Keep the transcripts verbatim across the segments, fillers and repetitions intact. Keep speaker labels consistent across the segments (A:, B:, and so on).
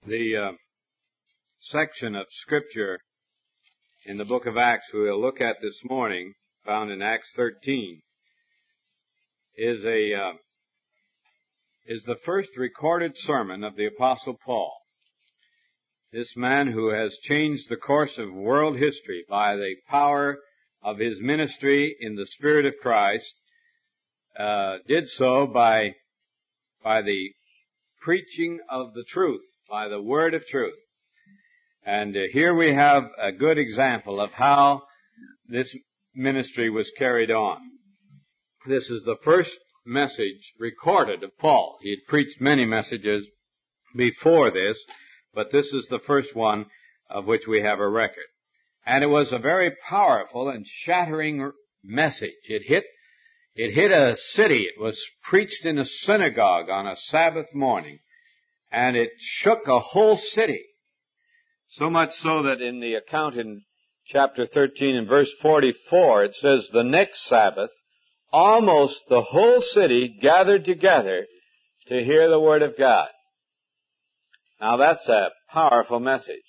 A: The uh, section of Scripture in the book of Acts we will look at this morning, found in Acts thirteen, is a uh, is the first recorded sermon of the Apostle Paul. This man who has changed the course of world history by the power of his ministry in the Spirit of Christ, uh, did so by by the preaching of the truth, by the word of truth. And uh, here we have a good example of how this ministry was carried on. This is the first message recorded of Paul. He had preached many messages before this, but this is the first one of which we have a record. And it was a very powerful and shattering message. It hit, it hit a city. It was preached in a synagogue on a Sabbath morning, and it shook a whole city. So much so that in the account in chapter thirteen and verse forty-four, it says, the next Sabbath, almost the whole city gathered together to hear the word of God. Now that's a powerful message.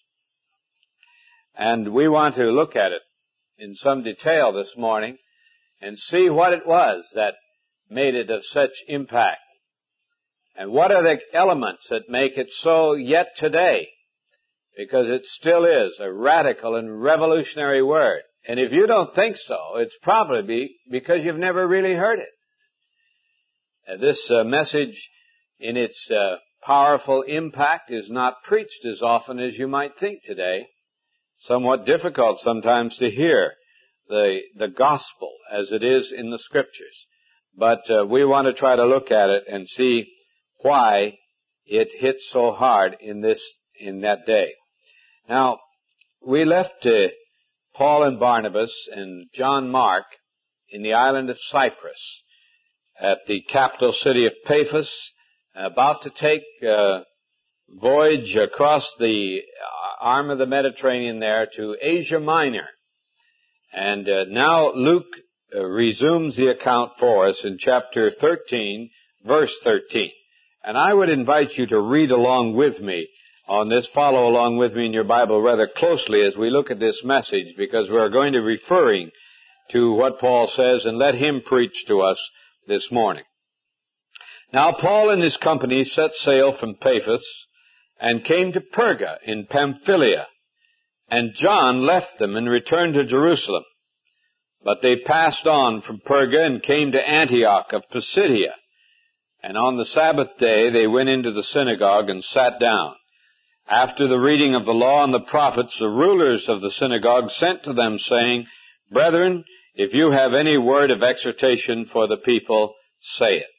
A: And we want to look at it in some detail this morning and see what it was that made it of such impact. And what are the elements that make it so yet today? Because it still is a radical and revolutionary word. And if you don't think so, it's probably because you've never really heard it. Uh, this uh, message in its uh, powerful impact is not preached as often as you might think today. Somewhat difficult sometimes to hear the the gospel as it is in the Scriptures. But uh, we want to try to look at it and see why it hit so hard in this in that day. Now, we left uh, Paul and Barnabas and John Mark in the island of Cyprus at the capital city of Paphos, about to take a voyage across the arm of the Mediterranean there to Asia Minor. And uh, now Luke uh, resumes the account for us in chapter thirteen, verse thirteen. And I would invite you to read along with me on this, follow along with me in your Bible rather closely as we look at this message, because we're going to be referring to what Paul says and let him preach to us this morning. Now Paul and his company set sail from Paphos and came to Perga in Pamphylia, and John left them and returned to Jerusalem. But they passed on from Perga and came to Antioch of Pisidia, and on the Sabbath day they went into the synagogue and sat down. After the reading of the law and the prophets, the rulers of the synagogue sent to them, saying, Brethren, if you have any word of exhortation for the people, say it.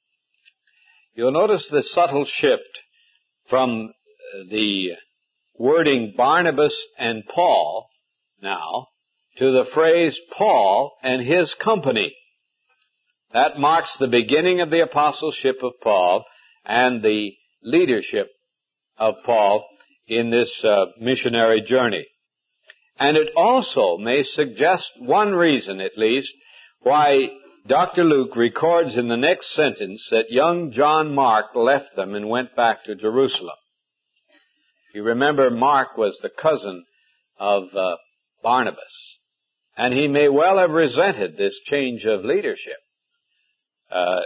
A: You'll notice the subtle shift from the wording Barnabas and Paul now to the phrase Paul and his company. That marks the beginning of the apostleship of Paul and the leadership of Paul in this uh, missionary journey. And it also may suggest one reason, at least, why Doctor Luke records in the next sentence that young John Mark left them and went back to Jerusalem. You remember, Mark was the cousin of uh, Barnabas, and he may well have resented this change of leadership. Uh,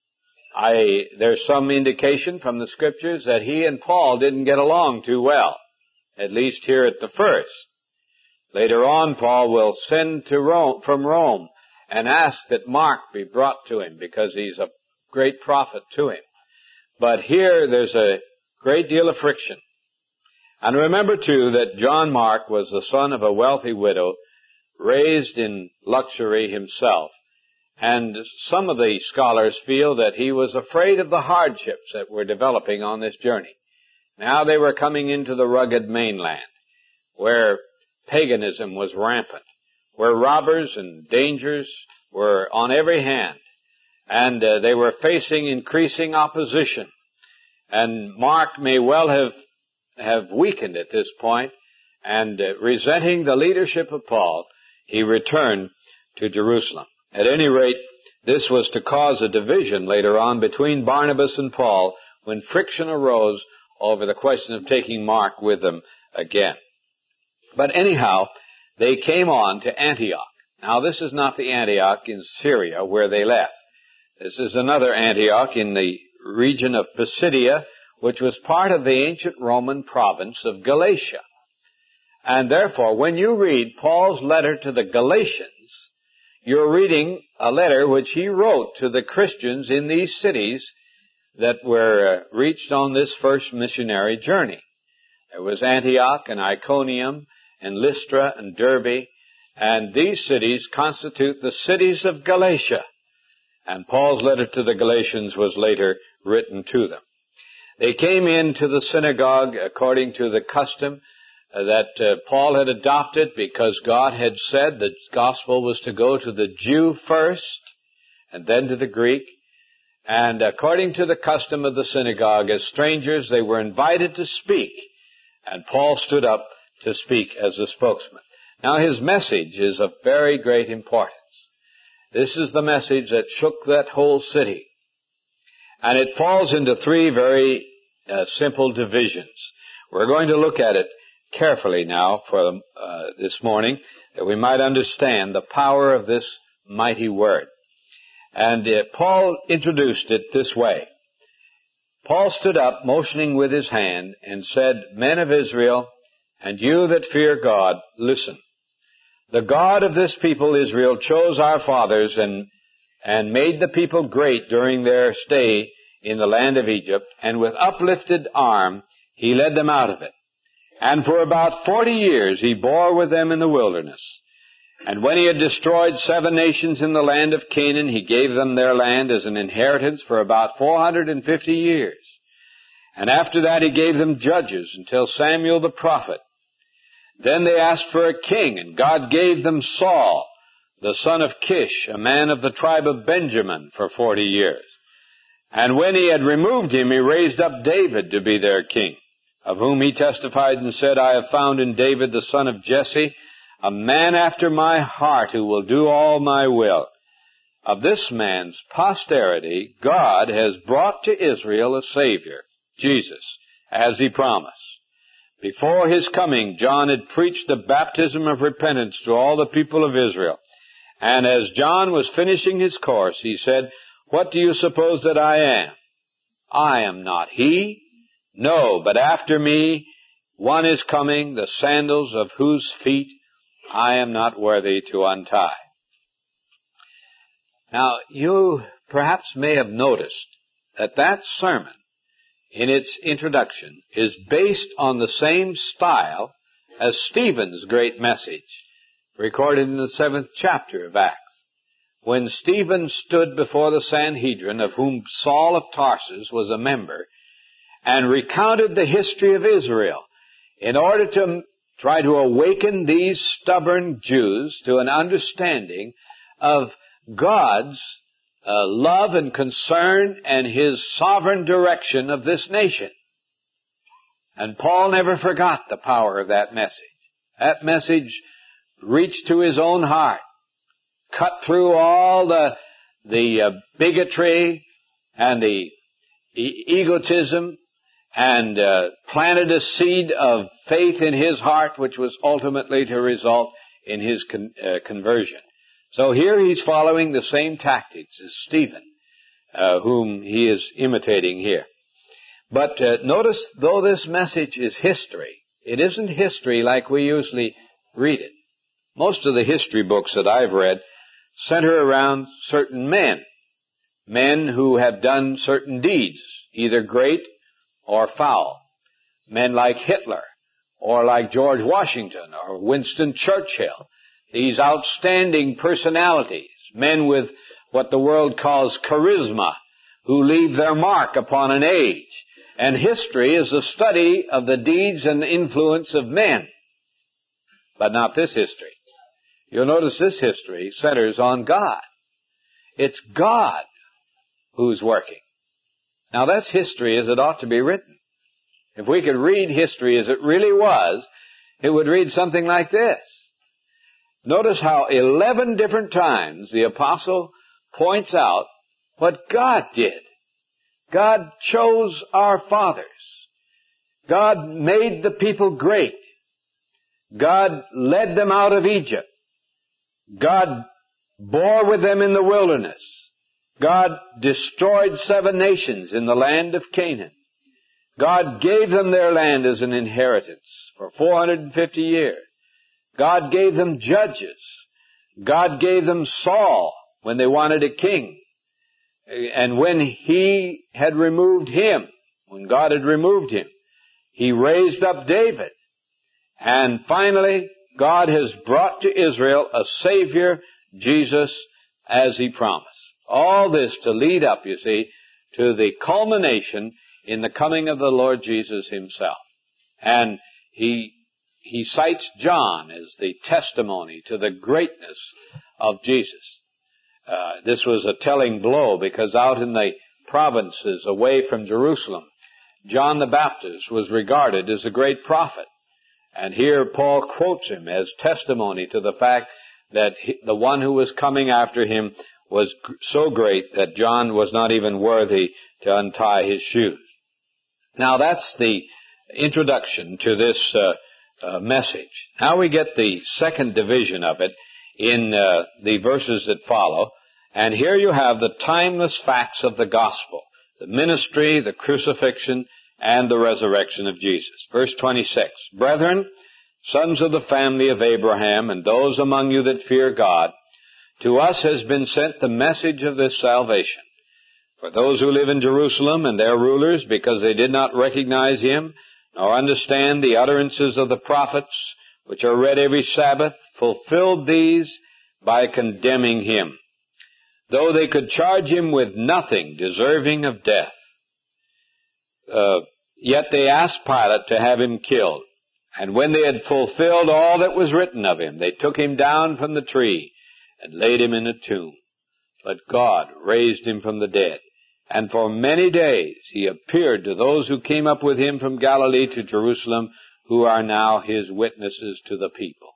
A: I, there's some indication from the Scriptures that he and Paul didn't get along too well, at least here at the first. Later on, Paul will send to Rome, from Rome and ask that Mark be brought to him because he's a great prophet to him. But here there's a great deal of friction. And remember, too, that John Mark was the son of a wealthy widow, raised in luxury himself. And some of the scholars feel that he was afraid of the hardships that were developing on this journey. Now they were coming into the rugged mainland, where paganism was rampant, where robbers and dangers were on every hand, and uh, they were facing increasing opposition. And Mark may well have, have weakened at this point, and uh, resenting the leadership of Paul, he returned to Jerusalem. At any rate, this was to cause a division later on between Barnabas and Paul when friction arose
B: over the question of taking Mark with them again. But anyhow, they came on to Antioch. Now, this is not the Antioch in Syria where they left. This is another Antioch in the region of Pisidia, which was part of the ancient Roman province of Galatia. And therefore, when you read Paul's letter to the Galatians, you're reading a letter which he wrote to the Christians in these cities that were uh, reached on this first missionary journey. There was Antioch and Iconium and Lystra and Derbe, and these cities constitute the cities of Galatia. And Paul's letter to the Galatians was later written to them. They came into the synagogue according to the custom that uh, Paul had adopted, because God had said the gospel was to go to the Jew first and then to the Greek. And according to the custom of the synagogue, as strangers, they were invited to speak. And Paul stood up to speak as a spokesman. Now, his message is of very great importance. This is the message that shook that whole city. And it falls into three very uh, simple divisions. We're going to look at it carefully now for uh, this morning, that we might understand the power of this mighty word. And uh, Paul introduced it this way. Paul stood up, motioning with his hand, and said, "Men of Israel, and you that fear God, listen. The God of this people Israel chose our fathers and, and made the people great during their stay in the land of Egypt, and with uplifted arm he led them out of it. And for about forty years he bore with them in the wilderness. And when he had destroyed seven nations in the land of Canaan, he gave them their land as an inheritance for about four hundred fifty years. And after that he gave them judges until Samuel the prophet. Then they asked for a king, and God gave them Saul, the son of Kish, a man of the tribe of Benjamin, for forty years. And when he had removed him, he raised up David to be their king, of whom he testified and said, I have found in David the son of Jesse, a man after my heart who will do all my will. Of this man's posterity, God has brought to Israel a Savior, Jesus, as he promised. Before his coming, John had preached the baptism of repentance to all the people of Israel. And as John was finishing his course, he said, What do you suppose that I am? I am not he. No, but after me one is coming, the sandals of whose feet I am not worthy to untie. Now, you perhaps may have noticed that that sermon, in its introduction, is based on the same style as Stephen's great message, recorded in the seventh chapter of Acts. When Stephen stood before the Sanhedrin, of whom Saul of Tarsus was a member, and recounted the history of Israel in order to try to awaken these stubborn Jews to an understanding of God's uh, love and concern and his sovereign direction of this nation. And Paul never forgot the power of that message. That message reached to his own heart, cut through all the the uh, bigotry and the e- egotism, and uh, planted a seed of faith in his heart, which was ultimately to result in his con- uh, conversion. So here he's following the same tactics as Stephen, uh, whom he is imitating here. But uh, notice, though this message is history, it isn't history like we usually read it. Most of the history books that I've read center around certain men, men who have done certain deeds, either great or foul. Men like Hitler, or like George Washington, or Winston Churchill. These outstanding personalities, men with what the world calls charisma, who leave their mark upon an age. And history is the study of the deeds and influence of men. But not this history. You'll notice this history centers on God. It's God who's working. Now that's history as it ought to be written. If we could read history as it really was, it would read something like this. Notice how eleven different times the apostle points out what God did. God chose our fathers. God made the people great. God led them out of Egypt. God bore with them in the wilderness. God destroyed seven nations in the land of Canaan. God gave them their land as an inheritance for four hundred fifty years. God gave them judges. God gave them Saul when they wanted a king. And when he had removed him, when God had removed him, he raised up David. And finally, God has brought to Israel a Savior, Jesus, as He promised. All this to lead up, you see, to the culmination in the coming of the Lord Jesus Himself. And he, he cites John as the testimony to the greatness of Jesus. Uh, this was a telling blow because out in the provinces away from Jerusalem, John the Baptist was regarded as a great prophet. And here Paul quotes him as testimony to the fact that he, the one who was coming after him was so great that John was not even worthy to untie his shoes. Now that's the introduction to this uh, uh, message. Now we get the second division of it in uh, the verses that follow. And here you have the timeless facts of the gospel, the ministry, the crucifixion, and the resurrection of Jesus. Verse twenty-six, Brethren, sons of the family of Abraham, and those among you that fear God, to us has been sent the message of this salvation. For those who live in Jerusalem and their rulers, because they did not recognize Him, nor understand the utterances of the prophets, which are read every Sabbath, fulfilled these by condemning Him, though they could charge Him with nothing deserving of death. Uh, yet they asked Pilate to have Him killed. And when they had fulfilled all that was written of Him, they took Him down from the tree and laid Him in a tomb. But God raised Him from the dead. And for many days He appeared to those who came up with Him from Galilee to Jerusalem, who are now His witnesses to the people.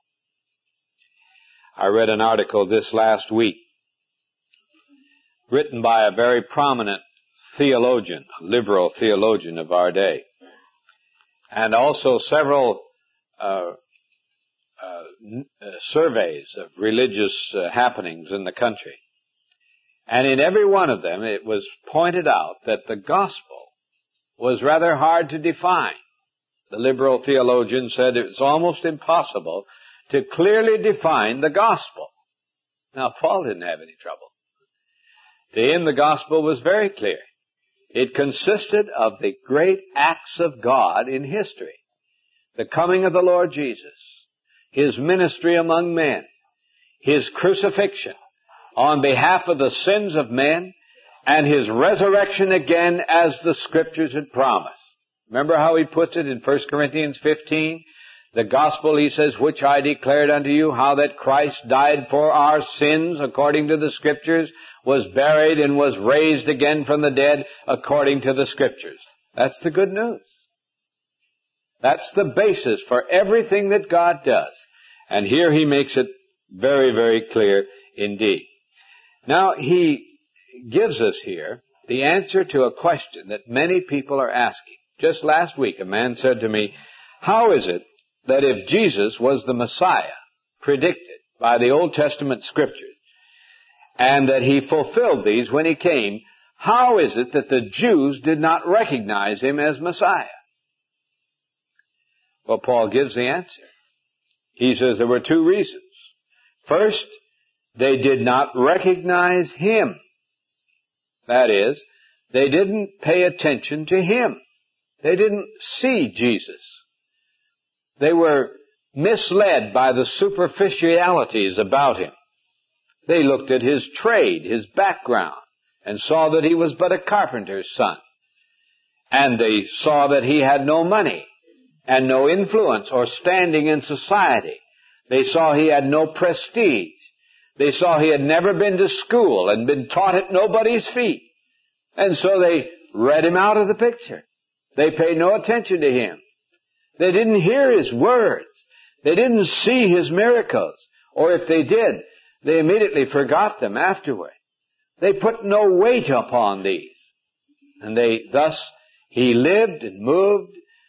B: I read an article this last week written by a very prominent theologian, a liberal theologian of our day, and also several uh, uh, surveys of religious uh, happenings in the country. And in every one of them it was pointed out that the gospel was rather hard to define. The liberal theologian said it's almost impossible to clearly define the gospel. Now, Paul didn't have any trouble. To him, the gospel was very clear. It consisted of the great acts of God in history. The coming of the Lord Jesus, His ministry among men, His crucifixion on behalf of the sins of men, and His resurrection again as the Scriptures had promised. Remember how he puts it in First Corinthians fifteen? The gospel, he says, which I declared unto you, how that Christ died for our sins according to the Scriptures, was buried and was raised again from the dead according to the Scriptures. That's the good news. That's the basis for everything that God does. And here he makes it very, very clear indeed. Now he gives us here the answer to a question that many people are asking. Just last week a man said to me, how is it that if Jesus was the Messiah predicted by the Old Testament Scriptures, and that He fulfilled these when He came, how is it that the Jews did not recognize Him as Messiah? Well, Paul gives the answer. He says there were two reasons. First, they did not recognize Him. That is, they didn't pay attention to Him. They didn't see Jesus. They were misled by the superficialities about Him. They looked at His trade, His background, and saw that He was but a carpenter's son. And they saw that He had no money and no influence or standing in society. They saw He had no prestige. They saw He had never been to school and been taught at nobody's feet. And so they read Him out of the picture. They paid no attention to Him. They didn't hear His words. They didn't see His miracles. Or if they did, they immediately forgot them afterward. They put no weight upon these. And they, thus, He lived and moved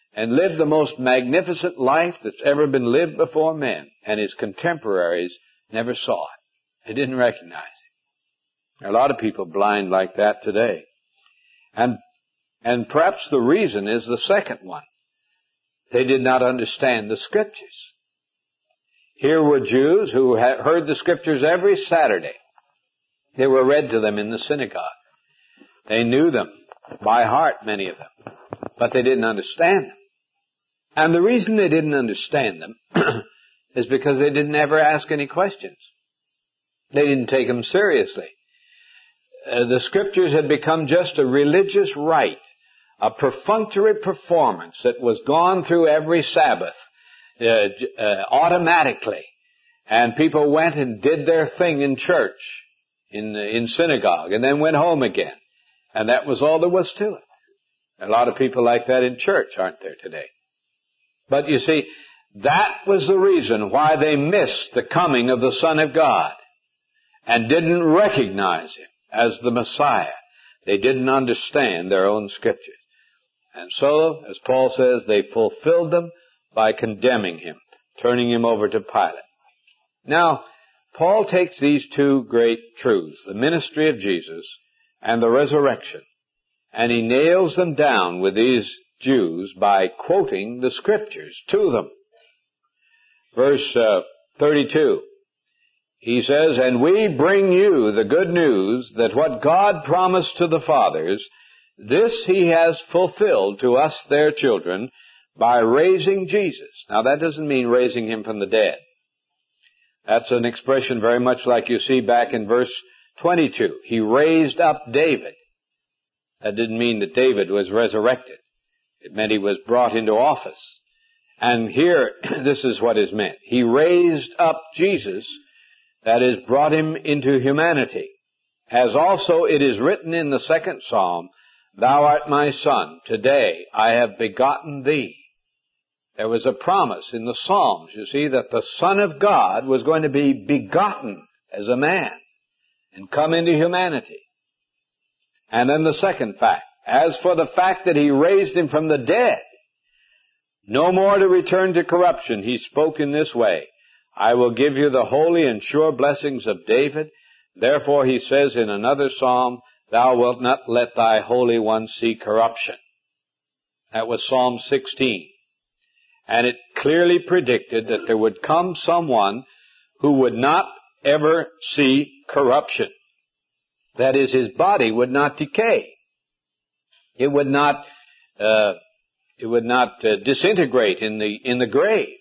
B: and lived the most magnificent life that's ever been lived before men, and his contemporaries never saw it. They didn't recognize him. There are a lot of people blind like that today. And, and perhaps the reason is the second one. They did not understand the Scriptures. Here were Jews who had heard the Scriptures every Saturday. They were read to them in the synagogue. They knew them by heart, many of them, but they didn't understand them. And the reason they didn't understand them is because they didn't ever ask any questions. They didn't take them seriously. Uh, the Scriptures had become just a religious rite, a perfunctory performance that was gone through every Sabbath uh, uh, automatically. And people went and did their thing in church, in, in synagogue, and then went home again. And that was all there was to it. A lot of people like that in church, aren't there today? But you see, that was the reason why they missed the coming of the Son of God and didn't recognize Him as the Messiah. They didn't understand their own Scriptures. And so, as Paul says, they fulfilled them by condemning Him, turning Him over to Pilate. Now, Paul takes these two great truths, the ministry of Jesus and the resurrection, and he nails them down with these Jews by quoting the Scriptures to them. Verse uh, thirty-two, he says, "And we bring you the good news that what God promised to the fathers, this He has fulfilled to us their children by raising Jesus." Now that doesn't mean raising Him from the dead. That's an expression very much like you see back in verse twenty-two. He raised up David. That didn't mean that David was resurrected. It meant he was brought into office. And here, this is what is meant. He raised up Jesus, that is, brought Him into humanity. As also it is written in the second psalm, "Thou art my son, today I have begotten thee." There was a promise in the Psalms, you see, that the Son of God was going to be begotten as a man and come into humanity. And then the second fact, as for the fact that He raised Him from the dead, no more to return to corruption, He spoke in this way, "I will give you the holy and sure blessings of David." Therefore He says in another psalm, "Thou wilt not let thy Holy One see corruption." That was Psalm sixteen. And it clearly predicted that there would come someone who would not ever see corruption. That is, his body would not decay. It would not, uh, it would not uh, disintegrate in the in the grave.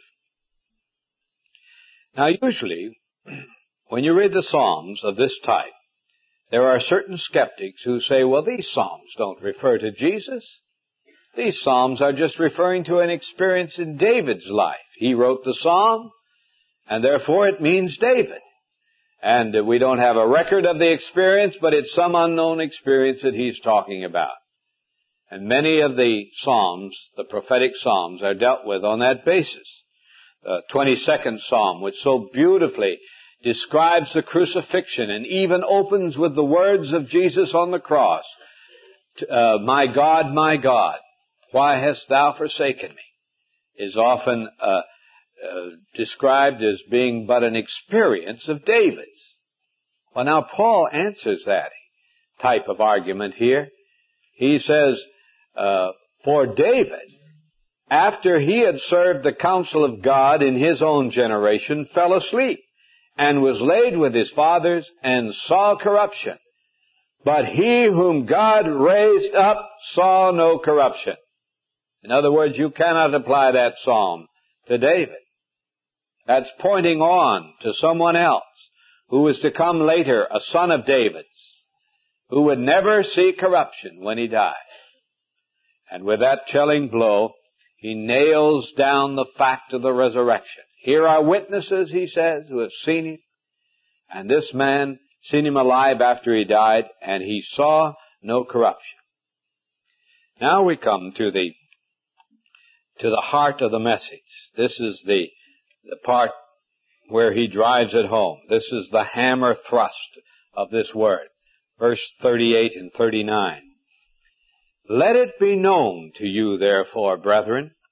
B: Now, usually, when you read the Psalms of this type, there are certain skeptics who say, "Well, these Psalms don't refer to Jesus. These Psalms are just referring to an experience in David's life. He wrote the Psalm, and therefore it means David. And we don't have a record of the experience, but it's some unknown experience that he's talking about." And many of the Psalms, the prophetic Psalms, are dealt with on that basis. The twenty-second Psalm, which so beautifully describes the crucifixion and even opens with the words of Jesus on the cross, uh, "My God, my God, why hast thou forsaken me?" is often uh, uh, described as being but an experience of David's. Well, now Paul answers that type of argument here. He says, uh, "For David, after he had served the counsel of God in his own generation, fell asleep and was laid with his fathers and saw corruption. But he whom God raised up saw no corruption." In other words, you cannot apply that psalm to David. That's pointing on to someone else who is to come later, a son of David's, who would never see corruption when he died. And with that telling blow, he nails down the fact of the resurrection. Here are witnesses, he says, who have seen Him. And this man seen Him alive after He died, and he saw no corruption. Now we come to the to the heart of the message. This is the, the part where he drives it home. This is the hammer thrust of this word. Verse thirty-eight and thirty-nine. "Let it be known to you, therefore, brethren,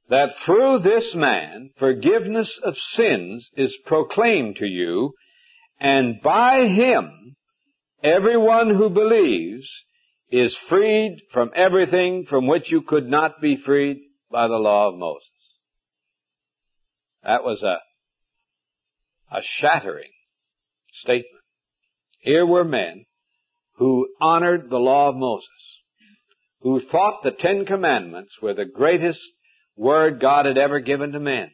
B: that through this man forgiveness of sins is proclaimed to you, and by him everyone who believes is freed from everything from which you could not be freed by the law of Moses. That was a, a shattering statement. Here were men who honored the law of Moses, who thought the Ten Commandments were the greatest word God had ever given to men.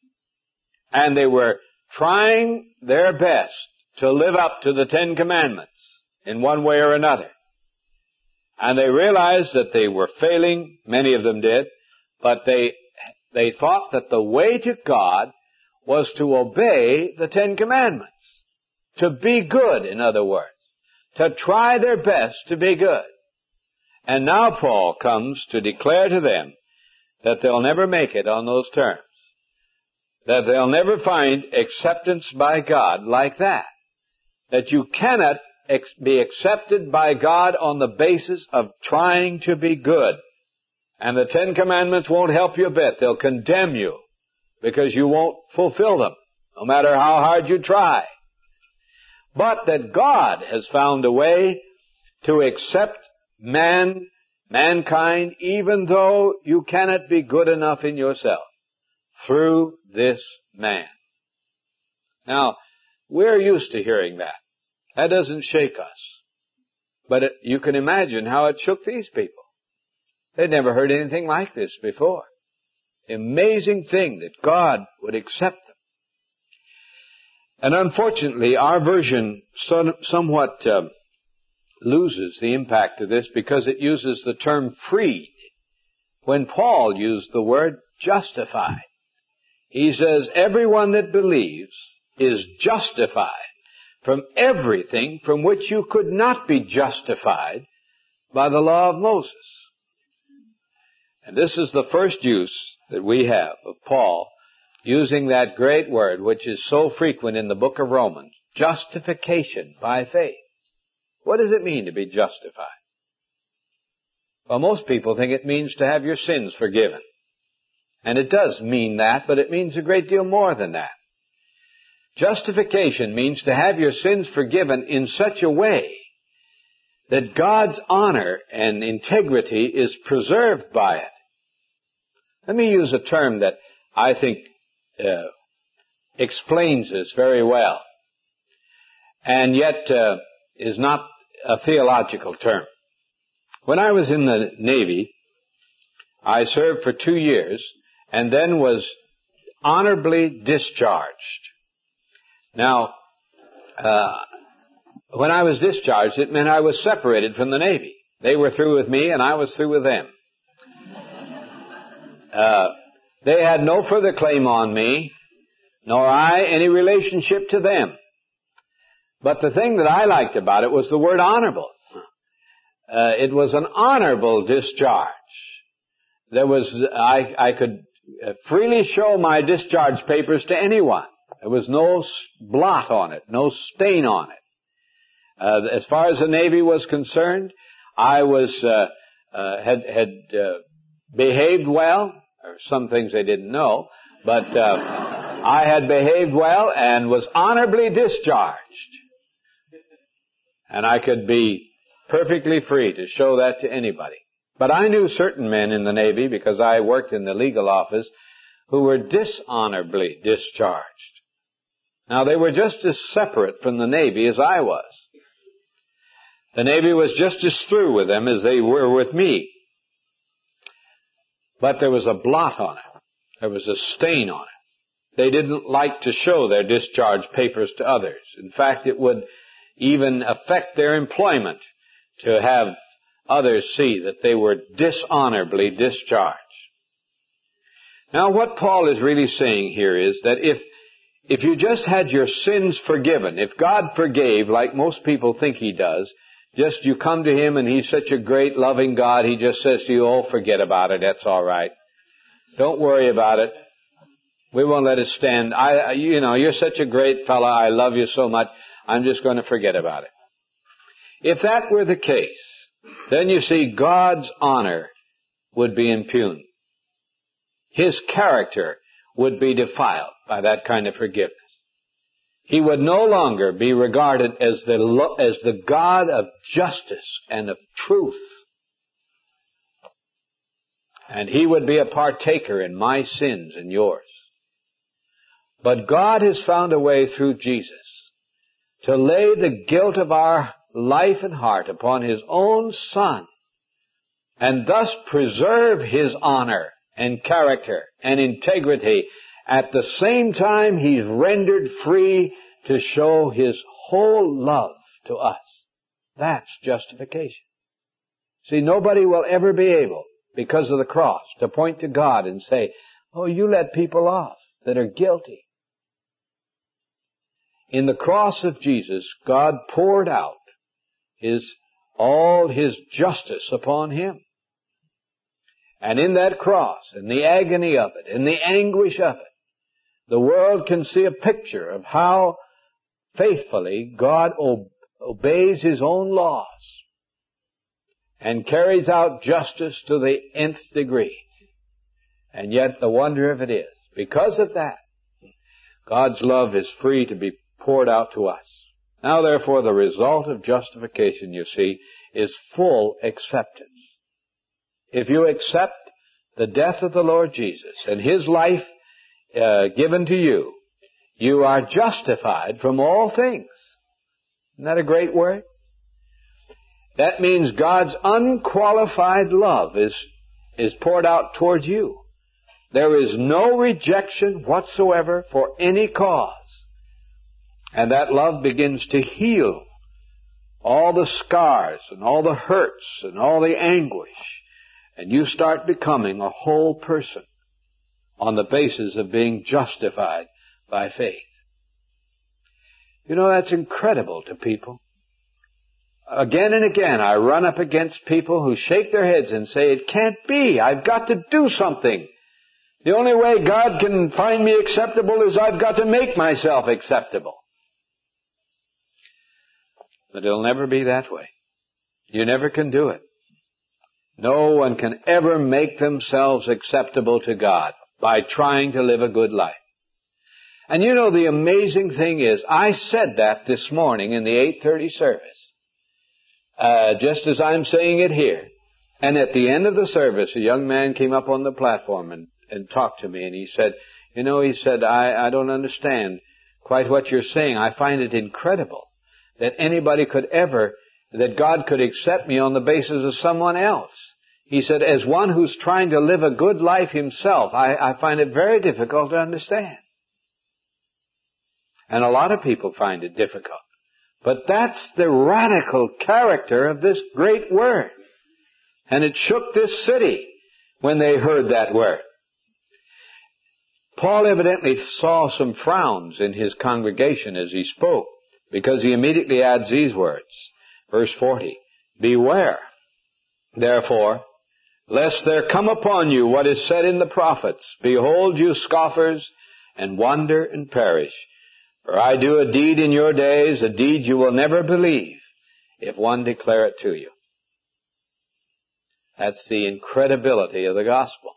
B: And they were trying their best to live up to the Ten Commandments in one way or another. And they realized that they were failing, many of them did, but they, they thought that the way to God was to obey the Ten Commandments. To be good, in other words. To try their best to be good. And now Paul comes to declare to them that they'll never make it on those terms. That they'll never find acceptance by God like that. That you cannot ex- be accepted by God on the basis of trying to be good. And the Ten Commandments won't help you a bit. They'll condemn you because you won't fulfill them, no matter how hard you try. But that God has found a way to accept man, mankind, even though you cannot be good enough in yourself, through this man. Now, we're used to hearing that. That doesn't shake us. But it, you can imagine how it shook these people. They'd never heard anything like this before. Amazing thing that God would accept them. And unfortunately, our version so, somewhat uh, loses the impact of this because it uses the term freed, when Paul used the word justified. He says, everyone that believes is justified from everything from which you could not be justified by the law of Moses. And this is the first use that we have of Paul using that great word which is so frequent in the book of Romans, justification by faith. What does it mean to be justified? Well, most people think it means to have your sins forgiven. And it does mean that, but it means a great deal more than that. Justification means to have your sins forgiven in such a way that God's honor and integrity is preserved by it. Let me use a term that I think uh, explains this very well, and yet uh, is not a theological term. When I was in the Navy, I served for two years and then was honorably discharged. Now, uh, when I was discharged, it meant I was separated from the Navy. They were through with me and I was through with them. Uh, they had no further claim on me, nor I any relationship to them. But the thing that I liked about it was the word honorable. Uh, it was an honorable discharge. There was, I, I could freely show my discharge papers to anyone. There was no blot on it, no stain on it. Uh, as far as the Navy was concerned, I was, uh, uh, had, had, uh, behaved well, or some things they didn't know, but, uh, I had behaved well and was honorably discharged. And I could be perfectly free to show that to anybody. But I knew certain men in the Navy, because I worked in the legal office, who were dishonorably discharged. Now, they were just as separate from the Navy as I was. The Navy was just as through with them as they were with me. But there was a blot on it. There was a stain on it. They didn't like to show their discharge papers to others. In fact, it would even affect their employment to have others see that they were dishonorably discharged. Now, what Paul is really saying here is that if if you just had your sins forgiven, if God forgave, like most people think He does, just you come to Him and He's such a great, loving God, He just says to you, oh, forget about it, that's all right. Don't worry about it. We won't let it stand. I, you know, you're such a great fella, I love you so much, I'm just going to forget about it. If that were the case, then you see God's honor would be impugned. his character would be defiled by that kind of forgiveness. He would no longer be regarded as the, as the God of justice and of truth. And he would be a partaker in my sins and yours. But God has found a way through Jesus to lay the guilt of our life and heart upon his own Son, and thus preserve his honor and character and integrity. At the same time, he's rendered free to show his whole love to us. That's justification. See, nobody will ever be able, because of the cross, to point to God and say, oh, you let people off that are guilty. In the cross of Jesus, God poured out his, all his justice upon him. And in that cross, in the agony of it, in the anguish of it, the world can see a picture of how faithfully God ob- obeys his own laws and carries out justice to the nth degree. And yet the wonder of it is, because of that, God's love is free to be poured out to us. Now, therefore, the result of justification, you see, is full acceptance. If you accept the death of the Lord Jesus and his life uh, given to you, you are justified from all things. Isn't that a great word? That means God's unqualified love is, is poured out towards you. There is no rejection whatsoever for any cause. And that love begins to heal all the scars and all the hurts and all the anguish. And you start becoming a whole person on the basis of being justified by faith. You know, that's incredible to people. Again and again, I run up against people who shake their heads and say, it can't be. I've got to do something. The only way God can find me acceptable is I've got to make myself acceptable. But it'll never be that way. You never can do it. No one can ever make themselves acceptable to God by trying to live a good life. And you know, the amazing thing is, I said that this morning in the eight thirty service, uh, just as I'm saying it here. And at the end of the service, a young man came up on the platform and, and talked to me, and he said, you know, he said, I, I don't understand quite what you're saying. I find it incredible that anybody could ever, that God could accept me on the basis of someone else. He said, as one who's trying to live a good life himself, I, I find it very difficult to understand. And a lot of people find it difficult. But that's the radical character of this great word. And it shook this city when they heard that word. Paul evidently saw some frowns in his congregation as he spoke, because he immediately adds these words. Verse forty, beware, therefore, lest there come upon you what is said in the prophets, behold, you scoffers, and wonder and perish. For I do a deed in your days, a deed you will never believe, if one declare it to you. That's the incredibility of the gospel.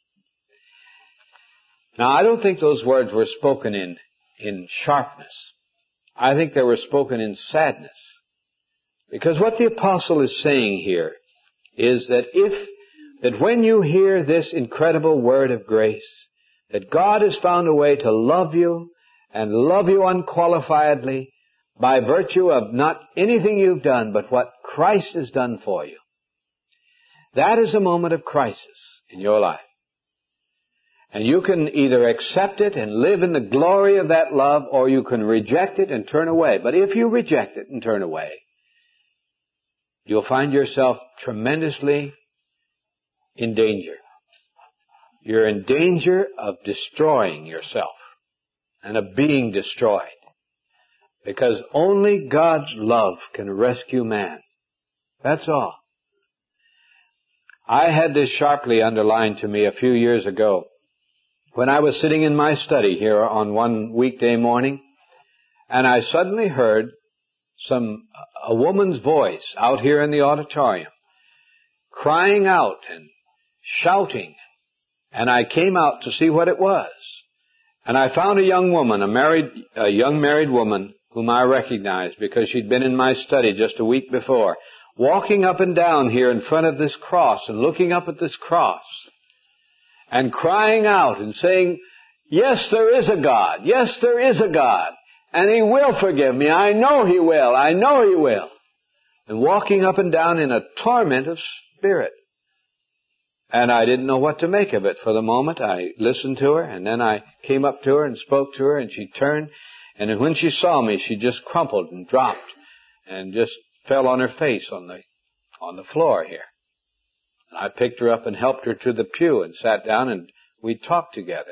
B: Now, I don't think those words were spoken in, in sharpness. I think they were spoken in sadness. Because what the apostle is saying here is that if, that when you hear this incredible word of grace, that God has found a way to love you and love you unqualifiedly by virtue of not anything you've done, but what Christ has done for you. That is a moment of crisis in your life. And you can either accept it and live in the glory of that love, or you can reject it and turn away. But if you reject it and turn away, you'll find yourself tremendously in danger. You're in danger of destroying yourself and of being destroyed. Because only God's love can rescue man. That's all. I had this sharply underlined to me a few years ago when I was sitting in my study here on one weekday morning, and I suddenly heard some, a woman's voice out here in the auditorium crying out and shouting And I came out to see what it was. And I found a young woman, a married, a young married woman, whom I recognized because she'd been in my study just a week before, walking up and down here in front of this cross and looking up at this cross and crying out and saying, yes, there is a God. Yes, there is a God. And He will forgive me. I know He will. I know He will. And walking up and down in a torment of spirit. And I didn't know what to make of it for the moment. I listened to her, and then I came up to her and spoke to her, and she turned, and when she saw me, she just crumpled and dropped and just fell on her face on the on the floor here. And I picked her up and helped her to the pew and sat down, and we talked together.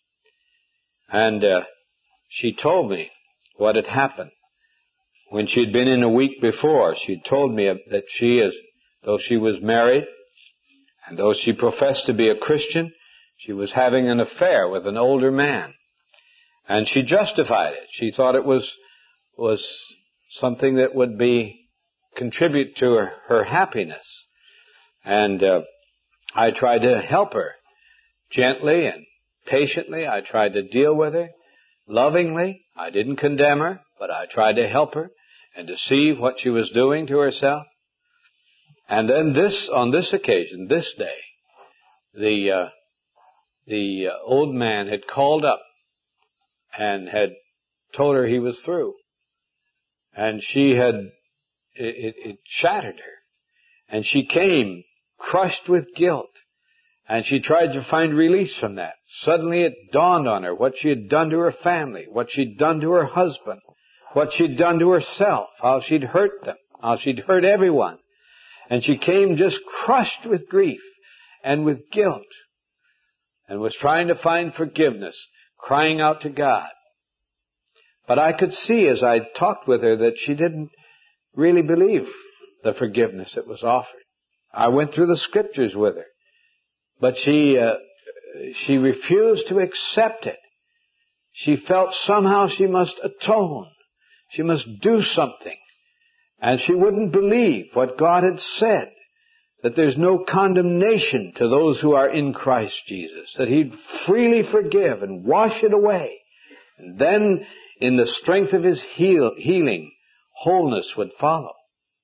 B: And uh, she told me what had happened. When she'd been in a week before, she told me that she is, though she was married, and though she professed to be a Christian, she was having an affair with an older man. And she justified it. She thought it was was something that would be contribute to her, her happiness. And uh, I tried to help her gently and patiently. I tried to deal with her lovingly. I didn't condemn her, but I tried to help her and to see what she was doing to herself. And then this, on this occasion, this day, the uh, the uh, old man had called up and had told her he was through. And she had, it, it shattered her. And she came crushed with guilt. And she tried to find release from that. Suddenly it dawned on her what she had done to her family, what she'd done to her husband, what she'd done to herself, how she'd hurt them, how she'd hurt everyone. And she came just crushed with grief and with guilt and was trying to find forgiveness, crying out to God. But I could see as I talked with her that she didn't really believe the forgiveness that was offered. I went through the scriptures with her, but she uh, she refused to accept it. She felt somehow she must atone. She must do something. And she wouldn't believe what God had said, that there's no condemnation to those who are in Christ Jesus, that He'd freely forgive and wash it away. And then, in the strength of His heal, healing, wholeness would follow.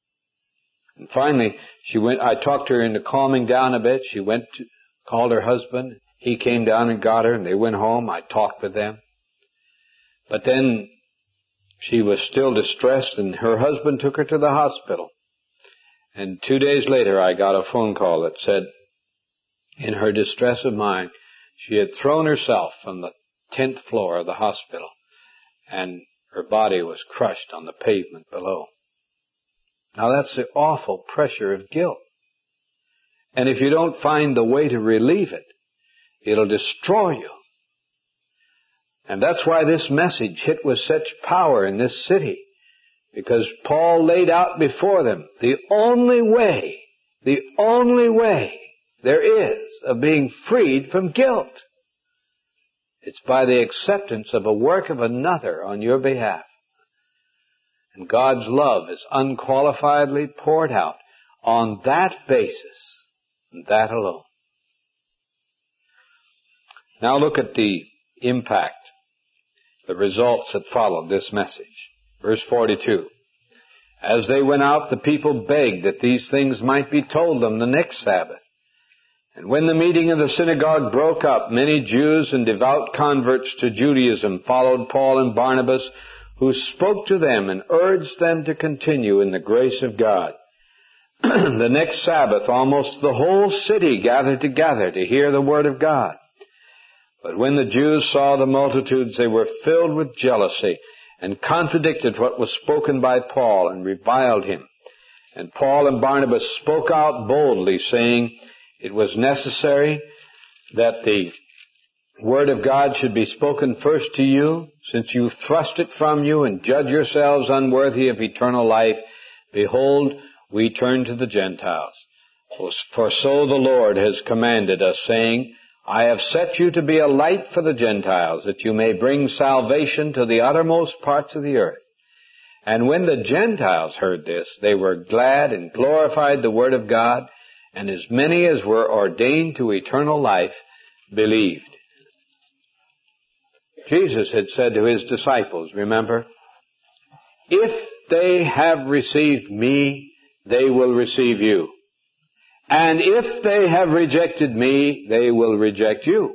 B: And finally, she went, I talked her into calming down a bit. She went to, called her husband. He came down and got her, and they went home. I talked with them. But then she was still distressed, and her husband took her to the hospital. And two days later, I got a phone call that said, in her distress of mind, she had thrown herself from the tenth floor of the hospital, and her body was crushed on the pavement below. Now that's the awful pressure of guilt. And if you don't find the way to relieve it, it'll destroy you. And that's why this message hit with such power in this city. Because Paul laid out before them the only way, the only way there is of being freed from guilt. It's by the acceptance of a work of another on your behalf. And God's love is unqualifiedly poured out on that basis, and that alone. Now look at the impact, the results that followed this message. Verse forty-two. As they went out, the people begged that these things might be told them the next Sabbath. And when the meeting of the synagogue broke up, many Jews and devout converts to Judaism followed Paul and Barnabas, who spoke to them and urged them to continue in the grace of God. The next Sabbath, almost the whole city gathered together to hear the word of God. But when the Jews saw the multitudes, they were filled with jealousy and contradicted what was spoken by Paul and reviled him. And Paul and Barnabas spoke out boldly, saying it was necessary that the word of God should be spoken first to you, since you thrust it from you and judge yourselves unworthy of eternal life. Behold, we turn to the Gentiles. For so the Lord has commanded us, saying, I have set you to be a light for the Gentiles, that you may bring salvation to the uttermost parts of the earth. And when the Gentiles heard this, they were glad and glorified the word of God, and as many as were ordained to eternal life believed. Jesus had said to his disciples, remember, if they have received me, they will receive you. And if they have rejected me, they will reject you.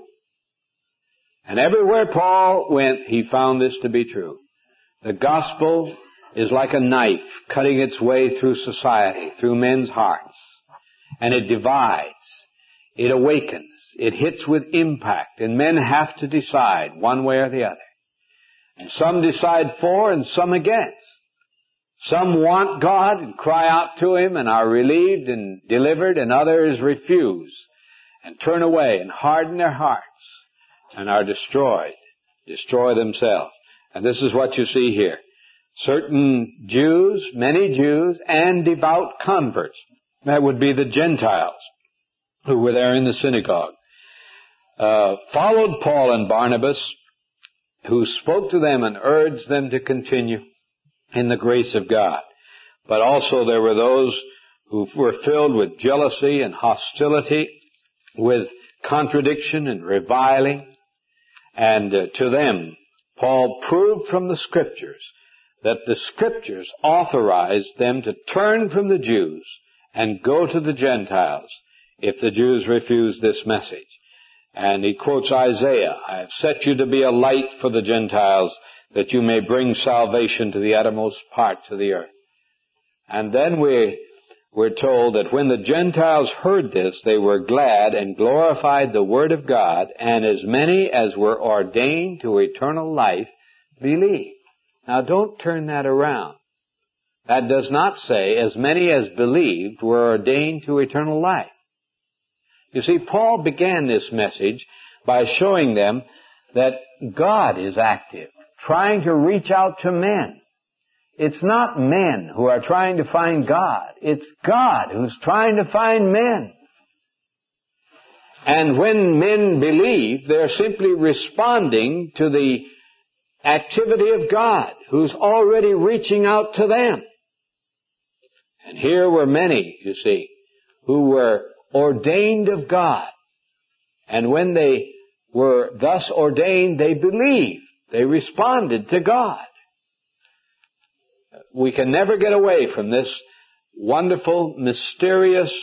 B: And everywhere Paul went, he found this to be true. The gospel is like a knife cutting its way through society, through men's hearts. And it divides. It awakens. It hits with impact. And men have to decide one way or the other. And some decide for and some against. Some want God and cry out to Him and are relieved and delivered, and others refuse and turn away and harden their hearts and are destroyed, destroy themselves. And this is what you see here. Certain Jews, many Jews, and devout converts, that would be the Gentiles who were there in the synagogue, uh, followed Paul and Barnabas, who spoke to them and urged them to continue in the grace of God. But also there were those who were filled with jealousy and hostility, with contradiction and reviling. And uh, to them, Paul proved from the Scriptures that the Scriptures authorized them to turn from the Jews and go to the Gentiles if the Jews refused this message. And he quotes Isaiah, I have set you to be a light for the Gentiles, that you may bring salvation to the uttermost parts of the earth. And then we, we're told that when the Gentiles heard this, they were glad and glorified the word of God, and as many as were ordained to eternal life believed. Now don't turn that around. That does not say as many as believed were ordained to eternal life. You see, Paul began this message by showing them that God is active, trying to reach out to men. It's not men who are trying to find God. It's God who's trying to find men. And when men believe, they're simply responding to the activity of God, who's already reaching out to them. And here were many, you see, who were ordained of God. And when they were thus ordained, they believed. They responded to God. We can never get away from this wonderful, mysterious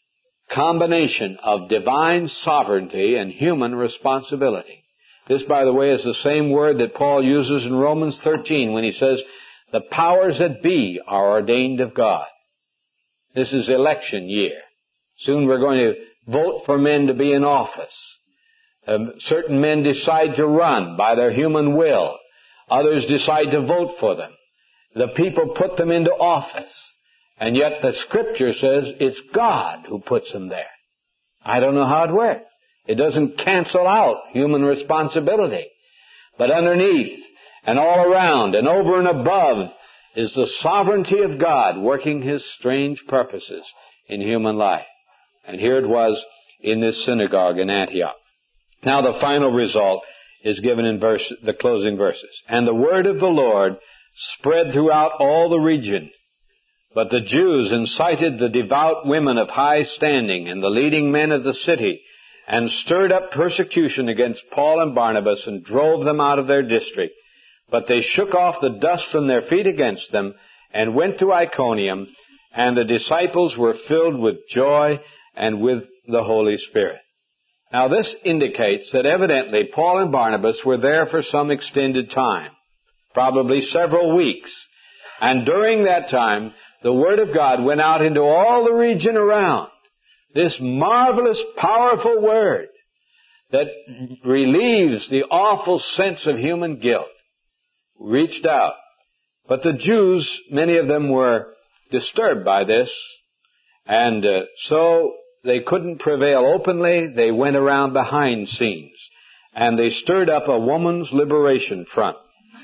B: combination of divine sovereignty and human responsibility. This, by the way, is the same word that Paul uses in Romans thirteen when he says, the powers that be are ordained of God. This is election year. Soon we're going to vote for men to be in office. Um, certain men decide to run by their human will. Others decide to vote for them. The people put them into office. And yet the Scripture says it's God who puts them there. I don't know how it works. It doesn't cancel out human responsibility. But underneath and all around and over and above is the sovereignty of God working His strange purposes in human life. And here it was in this synagogue in Antioch. Now the final result is given in verse, the closing verses. And the word of the Lord spread throughout all the region. But the Jews incited the devout women of high standing and the leading men of the city, and stirred up persecution against Paul and Barnabas, and drove them out of their district. But they shook off the dust from their feet against them, and went to Iconium, and the disciples were filled with joy and with the Holy Spirit. Now this indicates that evidently Paul and Barnabas were there for some extended time, probably several weeks. And during that time, the Word of God went out into all the region around. This marvelous, powerful Word that relieves the awful sense of human guilt reached out. But the Jews, many of them were disturbed by this, and uh, so they couldn't prevail openly. They went around behind scenes, and they stirred up a woman's liberation front.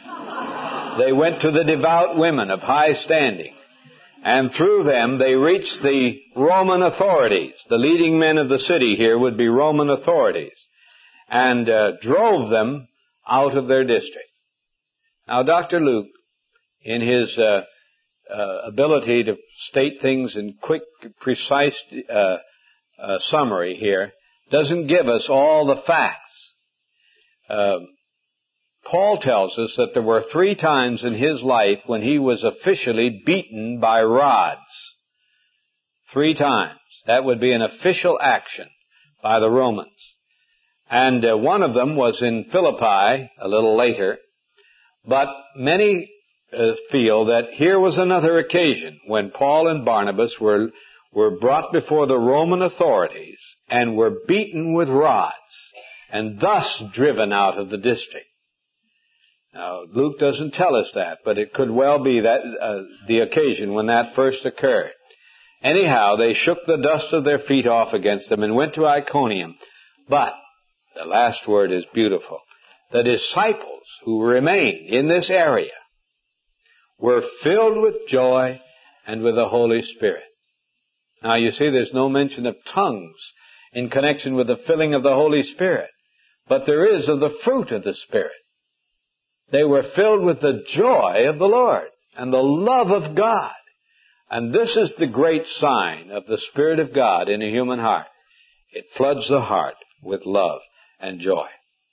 B: They went to the devout women of high standing, and through them they reached the Roman authorities. The leading men of the city here would be Roman authorities, and uh, drove them out of their district. Now, Doctor Luke, in his uh, uh, ability to state things in quick, precise uh, uh, summary here, doesn't give us all the facts. Uh, Paul tells us that there were three times in his life when he was officially beaten by rods. Three times. That would be an official action by the Romans. And uh, one of them was in Philippi a little later. But many uh, feel that here was another occasion when Paul and Barnabas were, were brought before the Roman authorities and were beaten with rods and thus driven out of the district. Now, Luke doesn't tell us that, but it could well be that uh, the occasion when that first occurred. Anyhow, they shook the dust of their feet off against them and went to Iconium. But the last word is beautiful. The disciples who remained in this area were filled with joy and with the Holy Spirit. Now, you see, there's no mention of tongues in connection with the filling of the Holy Spirit, but there is of the fruit of the Spirit. They were filled with the joy of the Lord and the love of God. And this is the great sign of the Spirit of God in a human heart. It floods the heart with love and joy.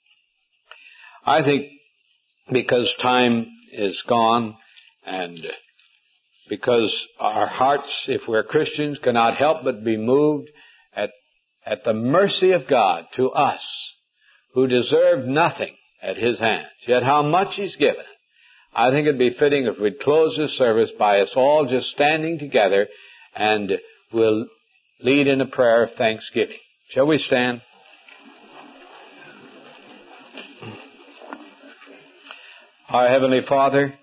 B: I think because time is gone and because our hearts, if we're Christians, cannot help but be moved at, at the mercy of God to us who deserve nothing at His hands, yet how much He's given. I think it'd be fitting if we'd close this service by us all just standing together, and we'll lead in a prayer of thanksgiving. Shall we stand? Our Heavenly Father,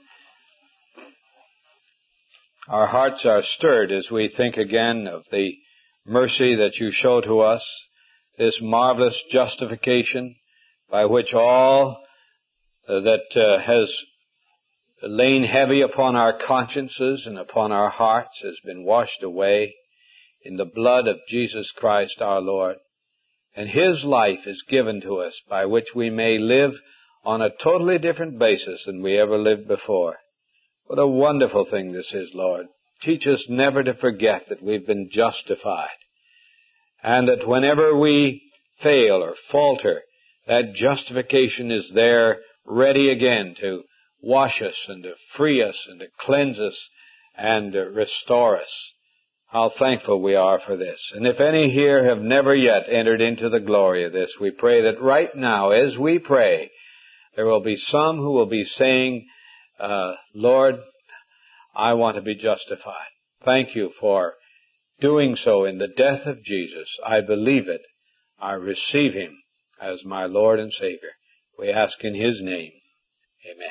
B: our hearts are stirred as we think again of the mercy that You show to us, this marvelous justification by which all uh, that uh, has lain heavy upon our consciences and upon our hearts has been washed away in the blood of Jesus Christ our Lord. And His life is given to us by which we may live on a totally different basis than we ever lived before. What a wonderful thing this is, Lord. Teach us never to forget that we've been justified, and that whenever we fail or falter, that justification is there ready again to wash us and to free us and to cleanse us and to restore us. How thankful we are for this. And if any here have never yet entered into the glory of this, we pray that right now, as we pray, there will be some who will be saying, uh, Lord, I want to be justified. Thank You for doing so in the death of Jesus. I believe it. I receive Him as my Lord and Savior. We ask in His name.